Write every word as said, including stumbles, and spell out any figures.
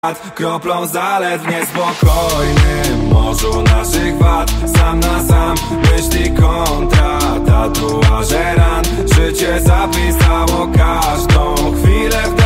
Kroplą zalet w niespokojnym morzu naszych wad. Sam na sam, myśli kontra, tatuaże ran. Życie zapisało każdą chwilę w